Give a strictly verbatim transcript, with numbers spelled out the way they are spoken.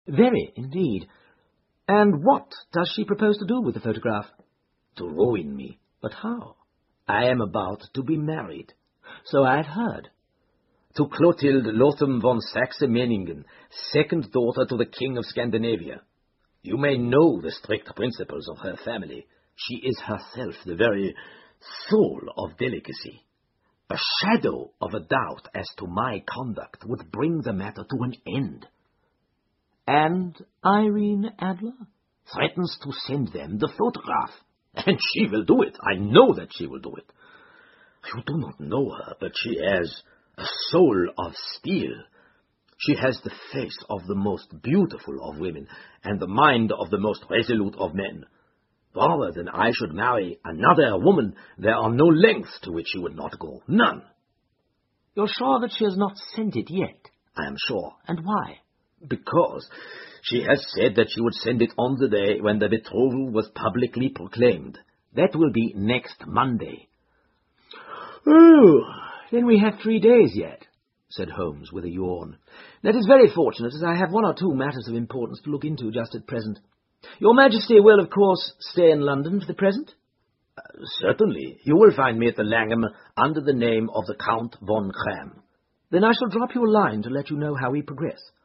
Very, indeed. And what does she propose to do with the photograph? To ruin me. But how? I am about to be married. So I have heard. To Clotilde Lotham von Saxe-Meiningen, second daughter to the King of Scandinavia. You may know the strict principles of her family. She is herself the very soul of delicacy. A shadow of a doubt as to my conduct would bring the matter to an end. And Irene Adler? Threatens to send them the photograph. And she will do it. I know that she will do it. You do not know her, but she has a soul of steel. She has the face of the most beautiful of women, and the mind of the most resolute of men. Rather than I should marry another woman, there are no lengths to which she would not go. None. You're sure that she has not sent it yet? I am sure. And why? Because she has said that she would send it on the day when the betrothal was publicly proclaimed. That will be next Monday. Oh, then we have three days yet, said Holmes with a yawn. That is very fortunate, as I have one or two matters of importance to look into just at present. Your Majesty will, of course, stay in London for the present? Uh, certainly. You will find me at the Langham under the name of the Count von Kram. Then I shall drop you a line to let you know how we progress.